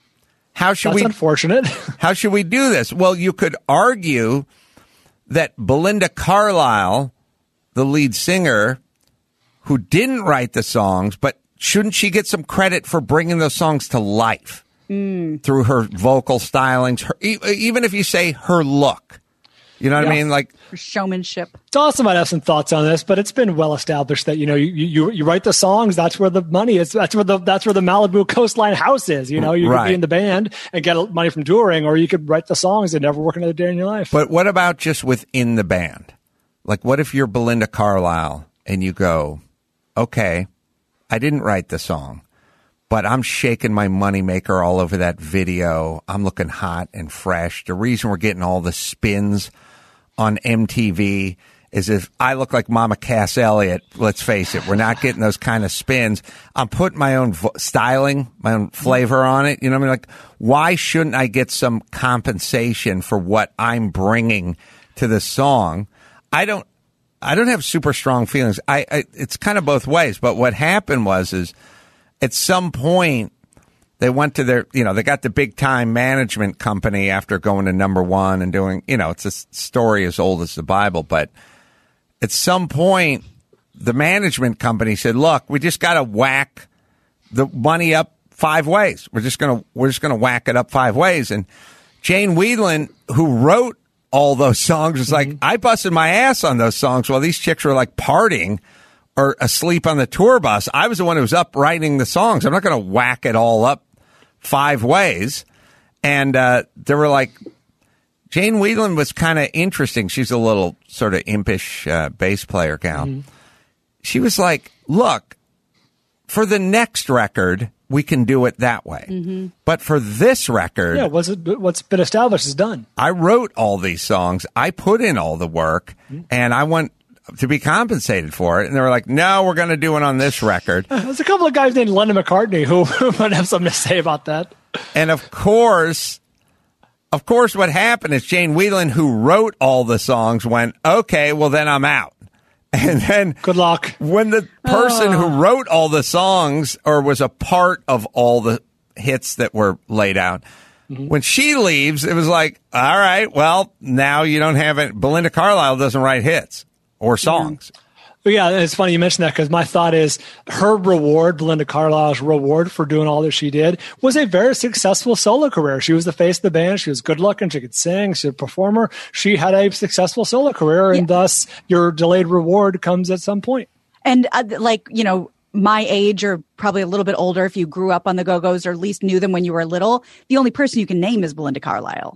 how should That's we? unfortunate. How should we do this? Well, you could argue that Belinda Carlisle, the lead singer, who didn't write the songs, but shouldn't she get some credit for bringing those songs to life mm. through her vocal stylings, her, even if you say her look? You know what yeah. I mean? Like her showmanship. Dawson might have some thoughts on this, but it's been well established that you know you, you you write the songs. That's where the money is. That's where the that's where the Malibu coastline house is. You know, you right. could be in the band and get money from touring, or you could write the songs and never work another day in your life. But what about just within the band? Like, what if you're Belinda Carlisle and you go, okay, I didn't write the song, but I'm shaking my moneymaker all over that video. I'm looking hot and fresh. The reason we're getting all the spins on M T V is if I look like Mama Cass Elliot. Let's face it, we're not getting those kind of spins. I'm putting my own vo- styling, my own flavor on it. You know what I mean? Like, why shouldn't I get some compensation for what I'm bringing to the song? I don't. I don't have super strong feelings. I, I it's kind of both ways. But what happened was, is at some point they went to their, you know, they got the big time management company after going to number one and doing, you know, it's a story as old as the Bible. But at some point, the management company said, "Look, we just got to whack the money up five ways. We're just gonna we're just gonna whack it up five ways." And Jane Wiedlin, who wrote all those songs, was like, I busted my ass on those songs while these chicks were like partying or asleep on the tour bus. I was the one who was up writing the songs. I'm not going to whack it all up five ways. And uh, they were like, Jane Wiedlin was kind of interesting. She's a little sort of impish uh, bass player gal. Mm-hmm. She was like, look, for the next record, we can do it that way. Mm-hmm. But for this record... Yeah, what's, it, what's been established is done. I wrote all these songs. I put in all the work, mm-hmm. and I want to be compensated for it. And they were like, no, we're going to do it on this record. There's a couple of guys named Lennon McCartney who might have something to say about that. And of course... Of course, what happened is Jane Wiedlin, who wrote all the songs, went, okay, well, then I'm out. And then good luck. When the person oh. who wrote all the songs or was a part of all the hits that were laid out Mm-hmm. When she leaves, it was like, all right, well, now you don't have it. Belinda Carlisle doesn't write hits or songs. Yeah. But yeah, it's funny you mentioned that because my thought is her reward, Belinda Carlisle's reward for doing all that she did, was a very successful solo career. She was the face of the band. She was good looking. She could sing. She was a performer. She had a successful solo career, and yeah. thus your delayed reward comes at some point. And uh, like, you know, my age or probably a little bit older, if you grew up on the Go-Go's or at least knew them when you were little, the only person you can name is Belinda Carlisle.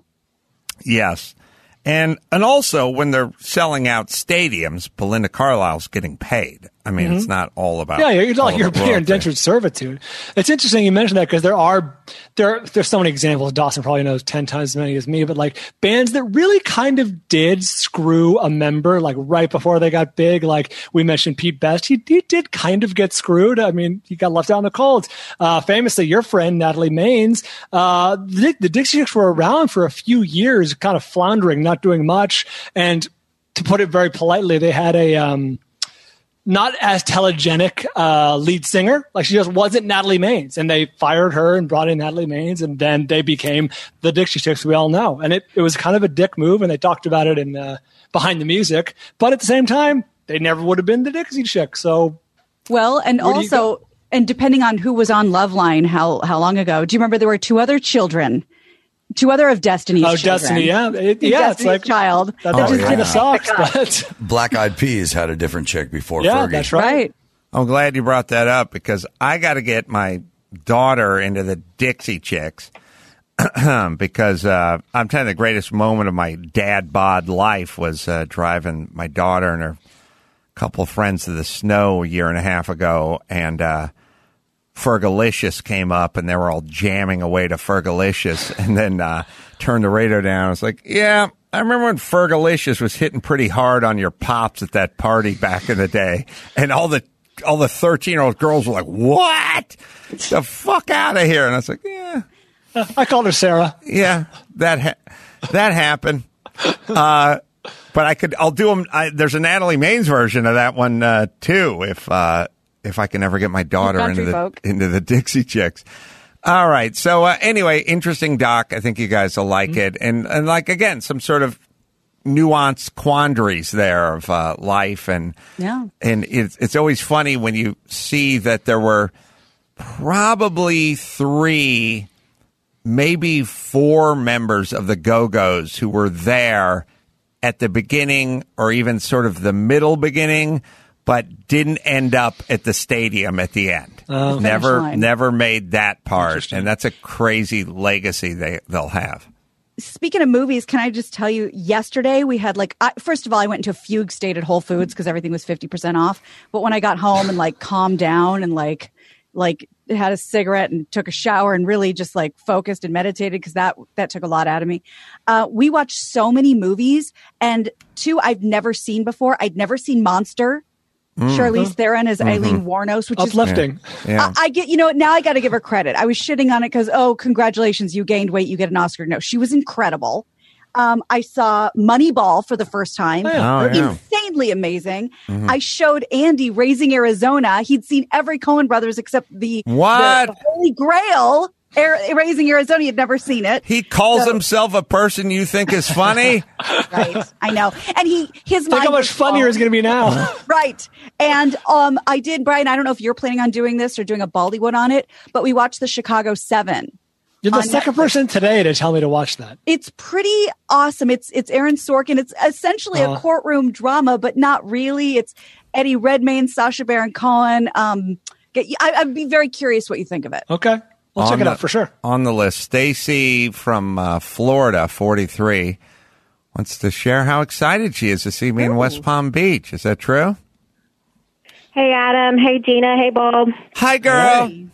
Yes. And and also, when they're selling out stadiums, Belinda Carlisle's getting paid. I mean, mm-hmm. it's not all about yeah. You're like you're paying indentured servitude. It's interesting you mentioned that because there are there there's so many examples. Dawson probably knows ten times as many as me, but like bands that really kind of did screw a member like right before they got big. Like we mentioned Pete Best, he, he did kind of get screwed. I mean, he got left out in the cold. Uh, famously, your friend Natalie Maines, uh, the, the Dixie Chicks were around for a few years, kind of floundering, not doing much. And to put it very politely, they had a um, not as telegenic uh, lead singer. Like she just wasn't Natalie Maines, and they fired her and brought in Natalie Maines, and then they became the Dixie Chicks we all know. And it, it was kind of a dick move, and they talked about it in uh, Behind the Music. But at the same time, they never would have been the Dixie Chicks. So, well, and also, and depending on who was on Loveline, how how long ago? Do you remember there were two other children? Two other of Destiny's oh, children. Destiny, yeah. It, yeah, Destiny's it's like child. That, Oh, that just yeah. kind of sucks, but Black Eyed Peas had a different chick before yeah, Fergie. that's right. Right. I'm glad you brought that up because I got to get my daughter into the Dixie Chicks because uh, I'm telling you, the greatest moment of my dad bod life was uh, driving my daughter and her couple of friends to the snow a year and a half ago, and uh, Fergalicious came up, and they were all jamming away to Fergalicious, and then uh, turned the radio down. I was like, yeah, I remember when Fergalicious was hitting pretty hard on your pops at that party back in the day, and all the all the thirteen-year-old girls were like, what? Get the fuck out of here. And I was like, yeah. I called her Sarah. Yeah, that ha- that happened. Uh, but I could, I'll do them. I, there's a Natalie Maines version of that one, uh, too, if uh, if I can ever get my daughter into the, folk. into the Dixie Chicks. All right. So uh, anyway, interesting doc. I think you guys will like mm-hmm. it. And, and like, again, some sort of nuanced quandaries there of uh, life. And, yeah. and it's, it's always funny when you see that there were probably three, maybe four members of the Go-Go's who were there at the beginning or even sort of the middle beginning, but didn't end up at the stadium at the end. Oh. Never, never made that part. And that's a crazy legacy they, they'll have. Speaking of movies, can I just tell you, yesterday we had like, I, first of all, I went into a fugue state at Whole Foods because everything was fifty percent off. But when I got home and like calmed down and like, like had a cigarette and took a shower and really just like focused and meditated because that, that took a lot out of me. Uh, we watched so many movies, and two I've never seen before. I'd never seen Monster. Mm. Charlize Theron as mm-hmm. Eileen Wuornos, which uplifting. is yeah. I, I get, you know, now I got to give her credit. I was shitting on it because, oh, congratulations, you gained weight, you get an Oscar. No, she was incredible. Um, I saw Moneyball for the first time. Oh, yeah. Insanely amazing. Mm-hmm. I showed Andy Raising Arizona. He'd seen every Coen Brothers except the, what? the, the Holy Grail. Air, Raising Arizona, you'd never seen it. He calls so, himself a person you think is funny. Right, I know. And he, his Think how much funnier it's going to be now. Right. And um, I did, Brian, I don't know if you're planning on doing this or doing a Bollywood on it, but we watched the Chicago Seven. You're the second Netflix. person today to tell me to watch that. It's pretty awesome. It's it's Aaron Sorkin. It's essentially uh, a courtroom drama, but not really. It's Eddie Redmayne, Sacha Baron Cohen. Um, I, I'd be very curious what you think of it. Okay. We'll on check it the, out for sure. On the list, Stacy from uh, Florida, forty-three, wants to share how excited she is to see me Ooh. in West Palm Beach. Is that true? Hey, Adam. Hey, Gina. Hey, Bob. Hi, girl. Hey.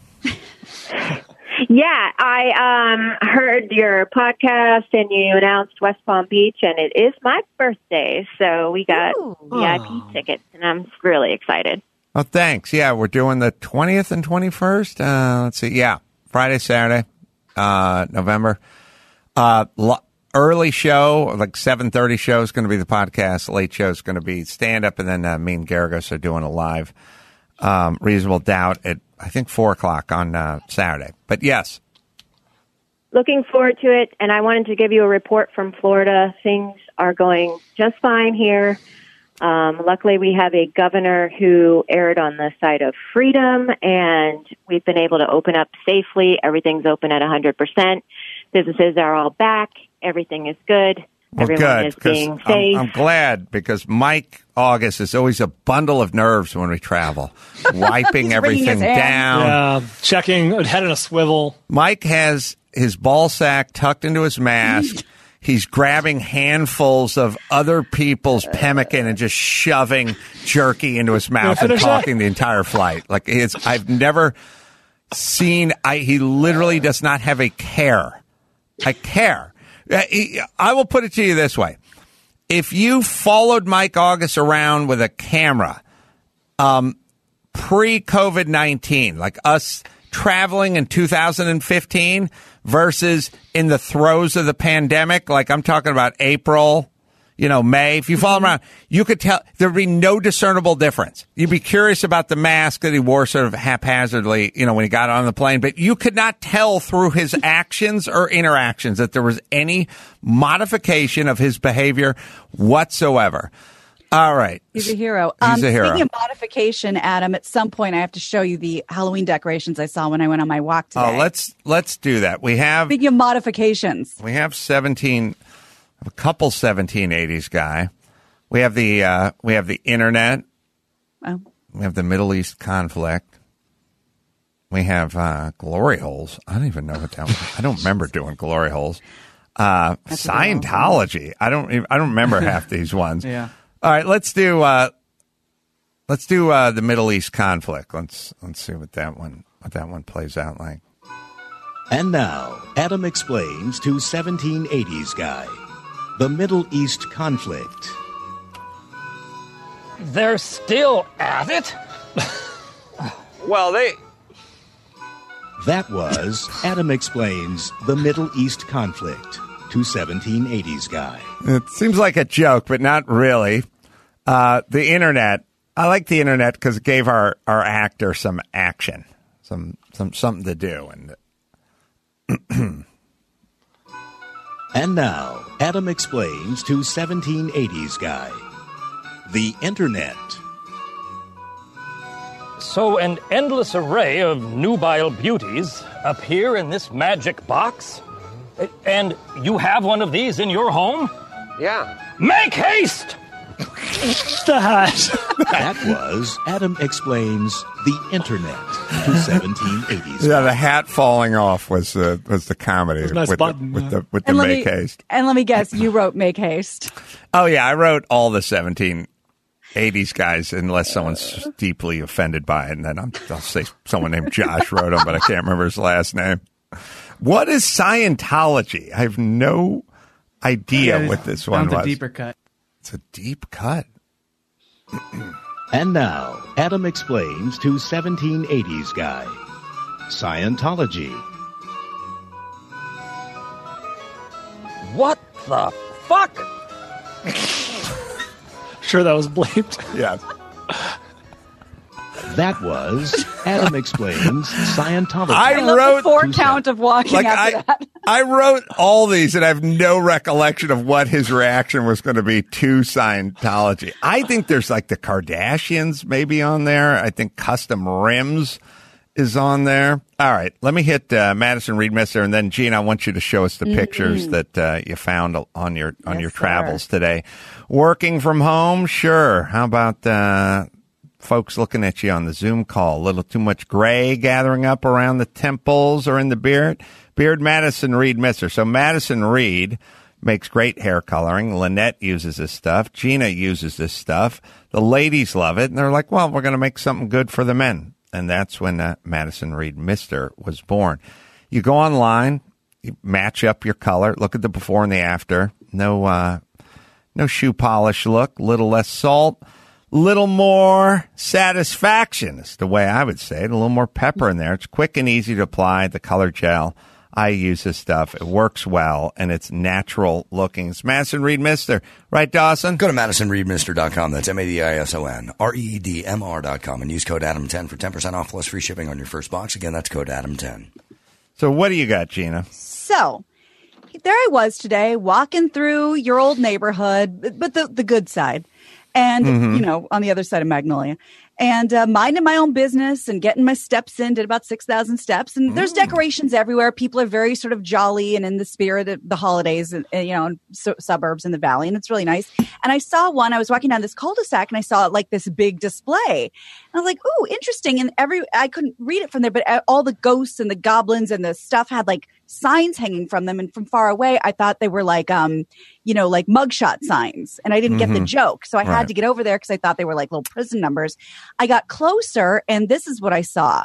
Yeah, I um, heard your podcast and you announced West Palm Beach, and it is my birthday, so we got Ooh. V I P oh. tickets, and I'm really excited. Oh, thanks. Yeah, we're doing the twentieth and twenty-first. Uh, let's see. Yeah, Friday, Saturday, uh, November. Uh, lo- early show, like seven thirty show is going to be the podcast. Late show is going to be stand-up, and then uh, me and Garagos are doing a live um, Reasonable Doubt at I think four o'clock on uh, Saturday. But yes, looking forward to it. And I wanted to give you a report from Florida. Things are going just fine here. Um, luckily, we have a governor who erred on the side of freedom, and we've been able to open up safely. Everything's open at one hundred percent. Businesses are all back. Everything is good. Well, Everyone good, is being 'cause safe. I'm, I'm glad because Mike August is always a bundle of nerves when we travel, wiping He's everything wringing his hands. down. Yeah, checking, head in a swivel. Mike has his ball sack tucked into his mask. He's grabbing handfuls of other people's pemmican and just shoving jerky into his mouth and finish talking the entire flight. Like it's, I've never seen. I, he literally does not have a care. I care. Uh, he- I will put it to you this way: if you followed Mike August around with a camera, um, pre-COVID nineteen, like us traveling in two thousand fifteen versus in the throes of the pandemic, like I'm talking about April, you know, May, if you follow him around, you could tell there'd be no discernible difference. You'd be curious about the mask that he wore sort of haphazardly, you know, when he got on the plane, but you could not tell through his actions or interactions that there was any modification of his behavior whatsoever. All right. He's a hero. He's um, a hero. Speaking of modification, Adam, at some point I have to show you the Halloween decorations I saw when I went on my walk today. Oh, let's let's do that. We have Speaking of modifications, we have seventeen, a couple seventeen eighties guy. We have the uh, we have the internet. Oh. We have the Middle East conflict. We have uh, glory holes. I don't even know what that was. I don't remember doing glory holes. Uh, Scientology. I don't. Even, I don't remember half these ones. Yeah. All right, let's do uh, let's do uh, the Middle East conflict. Let's let's see what that one what that one plays out like. And now, Adam explains to seventeen eighties guy, the Middle East conflict. They're still at it? Well, they... That was Adam explains the Middle East conflict to seventeen eighties guy. It seems like a joke, but not really. Uh, the internet. I like the internet because it gave our, our actor some action, some some something to do. And And now, Adam explains to seventeen eighties guy, the internet. So an endless array of nubile beauties appear in this magic box? And you have one of these in your home? Yeah. Make haste! That was Adam explains the internet to seventeen eighties. yeah, the hat falling off was uh, was the comedy Nice with, button, the, with yeah. the with the and let make me haste. and let me guess, you wrote "Make Haste." Oh yeah, I wrote all the seventeen eighties guys, unless someone's deeply offended by it, and then I'm, I'll say someone named Josh wrote them, but I can't remember his last name. What is Scientology? I have no idea Yeah, what this found one a was. deeper cut. It's a deep cut. And now, Adam explains to seventeen eighties guy, Scientology. What the fuck? Sure, that was bleeped. Yeah. That was Adam explains Scientology. I I love wrote the four count of walking like after I, that. I wrote all these, and I have no recollection of what his reaction was going to be to Scientology. I think there's like the Kardashians maybe on there. I think Custom Rims is on there. All right, let me hit uh, Madison Reed Mister, and then Gene, I want you to show us the Mm-mm. pictures that uh, you found on your on Yes, your sir. travels today. Working from home, sure. How about uh, folks looking at you on the Zoom call? A little too much gray gathering up around the temples or in the beard. Beard Madison Reed Mister. So Madison Reed makes great hair coloring. Lynette uses this stuff. Gina uses this stuff. The ladies love it, and they're like, well, we're going to make something good for the men. And that's when uh, Madison Reed Mister was born. You go online, you match up your color, look at the before and the after. No, uh, no shoe polish look, little less salt, little more satisfaction is the way I would say it. A little more pepper in there. It's quick and easy to apply. The color gel. I use this stuff. It works well, and it's natural looking. It's Madison Reed Mister. Right, Dawson? Go to madison reed mister dot com. That's M A D I S O N R E E D M R dot com and use code Adam ten for ten percent off plus free shipping on your first box. Again, that's code Adam ten. So what do you got, Gina? So there I was today walking through your old neighborhood, but the, the good side. And, Mhm. you know, on the other side of Magnolia. And uh, minding my own business and getting my steps in, did about six thousand steps. And there's decorations everywhere. People are very sort of jolly and in the spirit of the holidays, uh, you know, in su- suburbs in the valley. And it's really nice. And I saw one, I was walking down this cul-de-sac and I saw like this big display. And I was like, ooh, interesting. And every, I couldn't read it from there, but uh, all the ghosts and the goblins and the stuff had like signs hanging from them. And from far away, I thought they were like, um, you know, like mugshot signs. And I didn't get the Mhm. joke. So I Right. had to get over there because I thought they were like little prison numbers. I got closer and this is what I saw.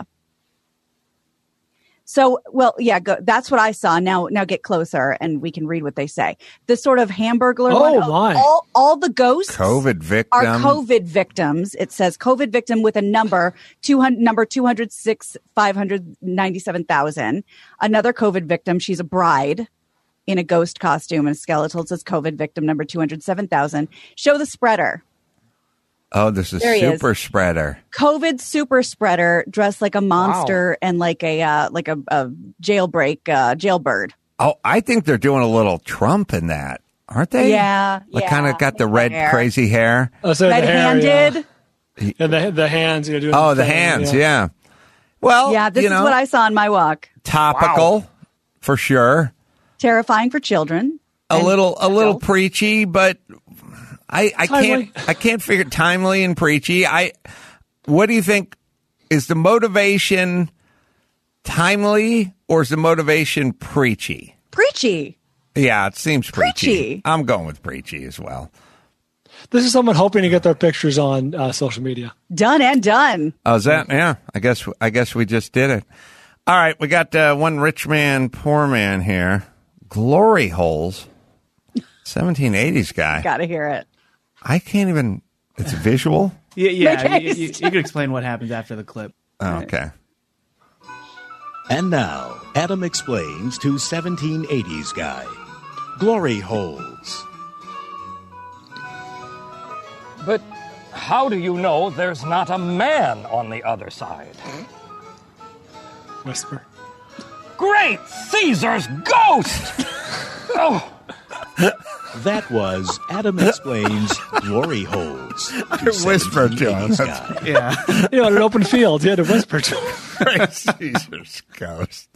So, well, yeah, go, that's what I saw. Now, now get closer and we can read what they say. The sort of Hamburglar Oh, one. my. All, all the ghosts COVID victim. are COVID victims. It says COVID victim with a number, two hundred, number two hundred six, five hundred ninety-seven thousand. Another COVID victim. She's a bride in a ghost costume and a skeletal. It says COVID victim number two hundred seven thousand. Show the spreader. Oh, this is There he is. super spreader. COVID super spreader dressed like a monster and like a, uh, like a, a jailbreak, uh, jailbird. Oh, I think they're doing a little Trump in that, aren't they? Yeah, Like yeah. kind of got the red hair. crazy hair. Oh, so the hair, Red-handed. yeah. And the, the hands. You know, doing Oh, the thing, hands, yeah. Well, yeah, this you is know, what I saw on my walk. topical for sure. Terrifying for children. A little, a little preachy, but I, I Timely. can't, I can't figure timely and preachy. I, what do you think is the motivation? Timely or is the motivation preachy? Preachy. Yeah, it seems preachy. Preachy. I'm going with preachy as well. This is someone hoping to get their pictures on uh, social media. Done and done. Oh, is that? Yeah, I guess, I guess we just did it. All right, we got uh, one rich man, poor man here. Glory holes. seventeen eighties guy. Gotta hear it. I can't even. It's visual. Yeah, yeah. Make You, you, you haste. could explain what happens after the clip. Oh, okay. And now, Adam explains to seventeen eighties guy. Glory holes. But how do you know there's not a man on the other side? Whisper. Great Caesar's ghost! Oh. That was Adam explains glory holes. I whispered to him. Guy. Yeah. You know, in an open field, you had to whisper to him. Great Caesar's ghost.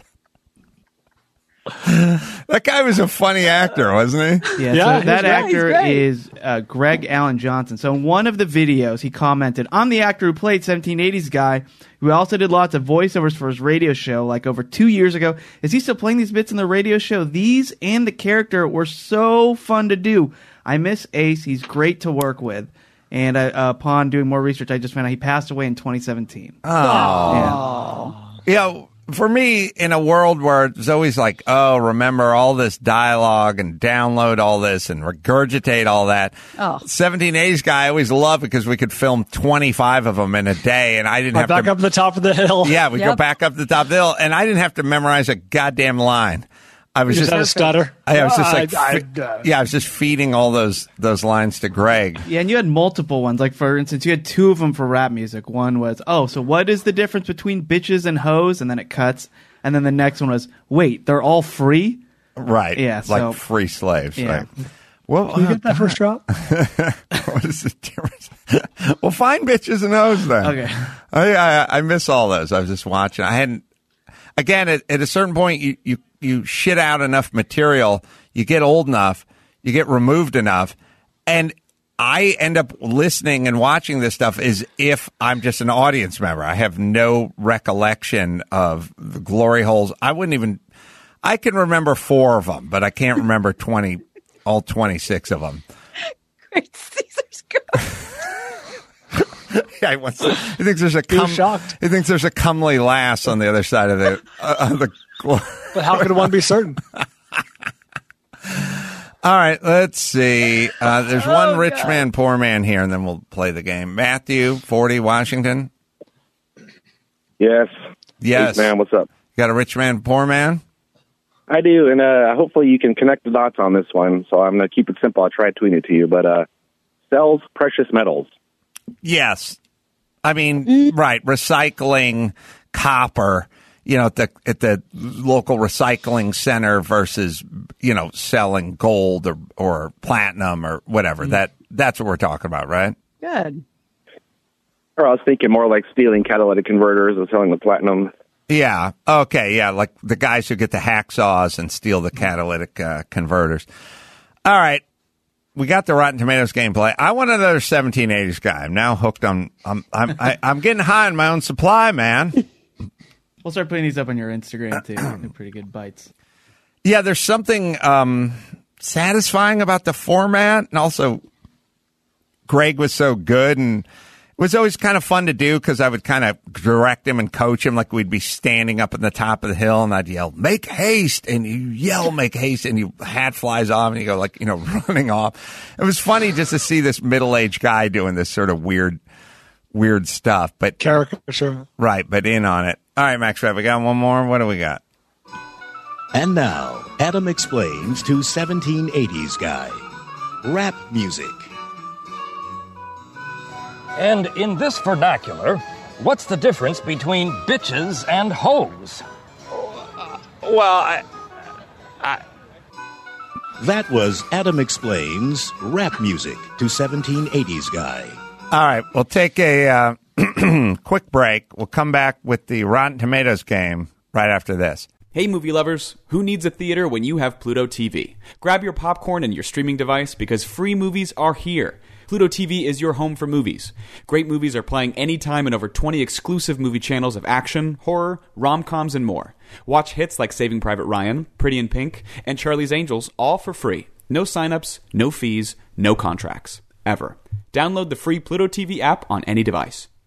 That guy was a funny actor, wasn't he? Yeah, Yeah, so he's that great, he's actor great. is uh, Greg Allen Johnson. So in one of the videos, he commented on the actor who played seventeen eighties guy, who also did lots of voiceovers for his radio show, like over two years ago. Is he still playing these bits in the radio show? These and the character were so fun to do. I miss Ace. He's great to work with. And uh, upon doing more research, I just found out he passed away in twenty seventeen. Oh. Yeah, for me, in a world where it's always like, oh, remember all this dialogue and download all this and regurgitate all that. Oh. seventeen eighties guy I always loved because we could film twenty-five of them in a day and I didn't Right have back to. up the top of the hill. Yeah, we go Yep. back up the top of the hill and I didn't have to memorize a goddamn line. I was You just just, had a stutter. I was just Uh, like, I- fe- I- yeah, I was just feeding all those those lines to Greg. Yeah, and you had multiple ones. Like, for instance, you had two of them for rap music. One was, oh, so what is the difference between bitches and hoes? And then it cuts. And then the next one was, wait, they're all free? Right. Yeah, Like so- free slaves. Yeah. Right. Well, Can you get that first drop? what is the difference? Well, find bitches and hoes then. Okay. I, I I miss all those. I was just watching. I hadn't. Again, at, at a certain point, you, you you shit out enough material. You get old enough. You get removed enough, and I end up listening and watching this stuff as if I'm just an audience member. I have no recollection of the glory holes. I wouldn't even. I can remember four of them, but I can't remember twenty. All twenty-six of them. Great Caesar's ghost. Yeah, he, wants to, he thinks there's a He was cum, shocked. he thinks there's a comely lass on the other side of the uh, of the. But how could one be certain? All right, let's see. Uh, there's one rich man, poor man here, and then we'll play the game. Matthew, forty, Washington. Yes. Yes, Hey, man, what's up? You got a rich man, poor man. I do, and uh, hopefully you can connect the dots on this one. So I'm going to keep it simple. I'll try to tweet it to you, but uh, sells precious metals. Yes, I mean right, recycling copper. you know, at the at the local recycling center versus, you know, selling gold or, or platinum or whatever. Mm. That that's what we're talking about, right? Good. Or I was thinking more like stealing catalytic converters and selling the platinum. Yeah. Okay. Yeah. Like the guys who get the hacksaws and steal the catalytic uh, converters. All right. We got the Rotten Tomatoes gameplay. I want another seventeen eighties guy. I'm now hooked on. I'm I'm I, I'm getting high on my own supply, man. We'll start putting these up on your Instagram too. They're pretty good bites. Yeah, there's something um, satisfying about the format, and also Greg was so good, and it was always kind of fun to do because I would kind of direct him and coach him like we'd be standing up at the top of the hill, and I'd yell, "Make haste!" and you yell, "Make haste!" and your hat flies off, and you go like, you know, running off. It was funny just to see this middle-aged guy doing this sort of weird, weird stuff, but caricature, right? But in on it. All right, Max, we got one more. What do we got? And now, Adam explains to seventeen eighties guy. Rap music. And in this vernacular, what's the difference between bitches and hoes? Well, I, I... That was Adam Explains Rap Music to seventeen eighties guy. All right, we'll take a uh, quick break. We'll come back with the Rotten Tomatoes game right after this. Hey, movie lovers, who needs a theater when you have Pluto T V? Grab your popcorn and your streaming device because free movies are here. Pluto T V is your home for movies. Great movies are playing anytime in over twenty exclusive movie channels of action, horror, rom-coms, and more. Watch hits like Saving Private Ryan, Pretty in Pink, and Charlie's Angels all for free. No signups, no fees, no contracts. Ever. Download the free Pluto T V app on any device.